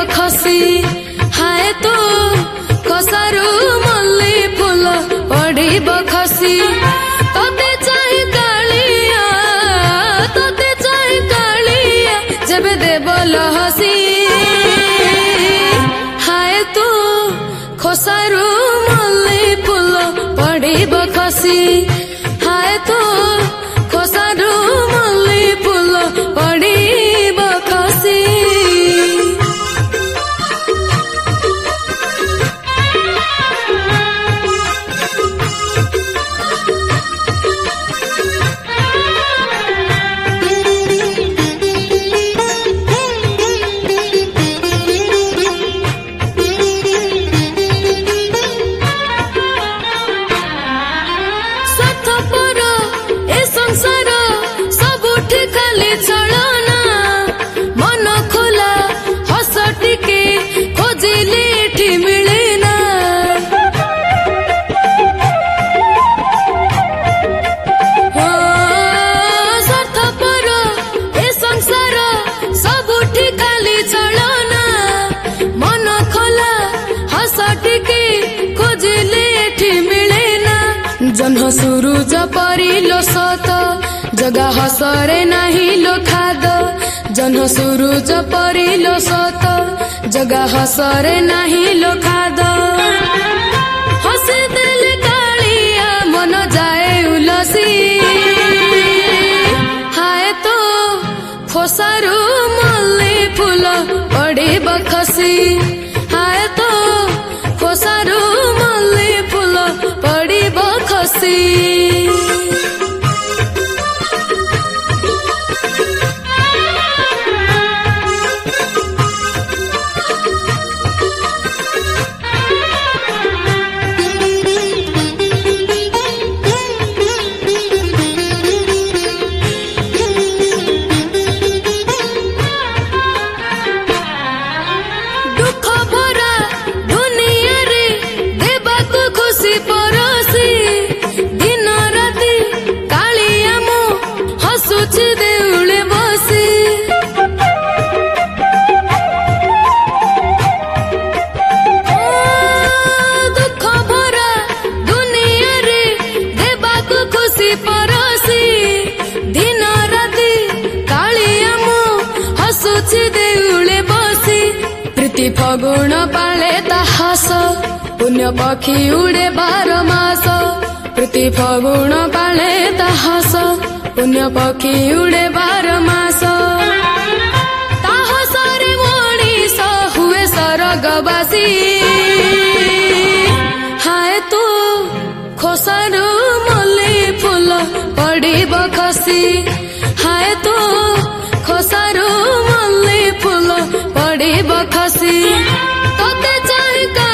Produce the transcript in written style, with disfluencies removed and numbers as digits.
खसी हाय तू खसारू मल्ली फूल पड़ब खसी तोते चाहे कालिया जब देवल हसी हाय तू खसारू मल्ली फूल पड़ब खसी हाय तू खसारू मल्ली फूल पड़ब खसी चलना मन खोला हस टिके खोजिले एठी मिलेना स्वार्थपर ए संसार सबुठी खाली चलना मन खोला हस टिके खोजिले एठी मिलेना जन्ह सुरुज परिलो सत जगा हसरे नाही लो खाद जन्ह सुरुज परिलो सत जगा हसरे नाही लो खाद हसे देले कालिया मन जाए उलसी हाय तो खसारू मल्ली फूल पड़ब खसी हाय तो खसारू मल्ली फूल पड़ब खसी देउले बसी दुख भरा दुनिया रे देबाकू खुशी परसी दिन राति कालिया मो हसुछि देउले बसी प्रीति फगुण पाले ता हस पुण्य पक्षी उड़े 12 मास प्रीति फगुण पाले ता हस पुण्य पक्षी उड़े 12 मास ताहसरे मणिष हुए सरगबासी हाय तू खसारू मल्ली फूल पड़ब खसी हाय तू खसारू मल्ली फूल पड़ब खसी तोते चाहे